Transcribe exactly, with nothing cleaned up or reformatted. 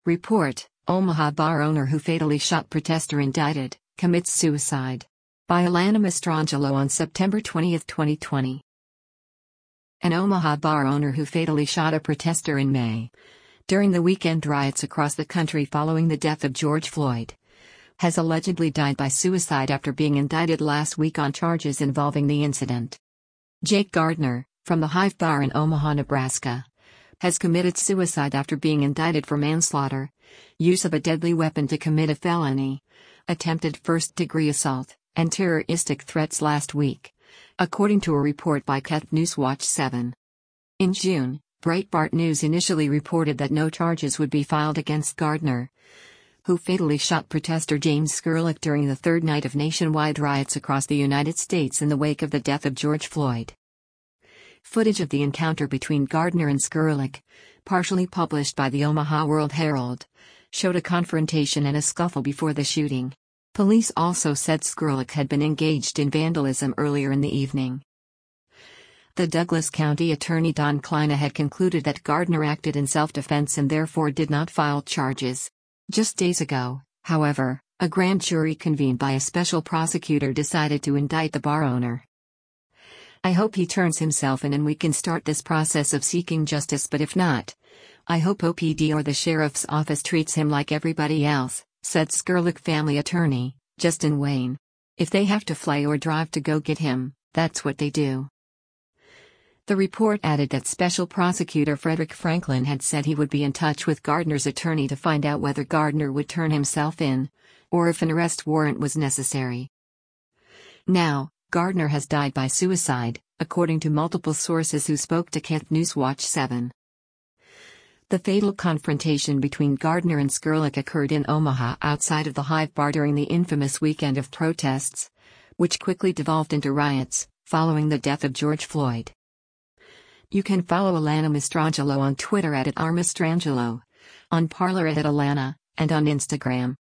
Report: Omaha bar owner who fatally shot protester indicted, commits suicide. By Alana Mastrangelo on September twentieth, twenty twenty. An Omaha bar owner who fatally shot a protester in May, during the weekend riots across the country following the death of George Floyd, has allegedly died by suicide after being indicted last week on charges involving the incident. Jake Gardner, from the Hive Bar in Omaha, Nebraska, has committed suicide after being indicted for manslaughter, use of a deadly weapon to commit a felony, attempted first-degree assault, and terroristic threats last week, according to a report by Ket Newswatch seven. In June, Breitbart News initially reported that no charges would be filed against Gardner, who fatally shot protester James Skurlick during the third night of nationwide riots across the United States in the wake of the death of George Floyd. Footage of the encounter between Gardner and Skurlick, partially published by the Omaha World-Herald, showed a confrontation and a scuffle before the shooting. Police also said Skurlick had been engaged in vandalism earlier in the evening. The Douglas County Attorney Don Kleina had concluded that Gardner acted in self-defense and therefore did not file charges. Just days ago, however, a grand jury convened by a special prosecutor decided to indict the bar owner. "I hope he turns himself in and we can start this process of seeking justice, but if not, I hope O P D or the sheriff's office treats him like everybody else," said Skurlick family attorney, Justin Wayne. "If they have to fly or drive to go get him, that's what they do." The report added that Special Prosecutor Frederick Franklin had said he would be in touch with Gardner's attorney to find out whether Gardner would turn himself in, or if an arrest warrant was necessary. Now, Gardner has died by suicide, according to multiple sources who spoke to Ket Newswatch seven. The fatal confrontation between Gardner and Skurlick occurred in Omaha outside of the Hive Bar during the infamous weekend of protests, which quickly devolved into riots, following the death of George Floyd. You can follow Alana Mastrangelo on Twitter at, at rmastrangelo, on Parler at, at Alana, and on Instagram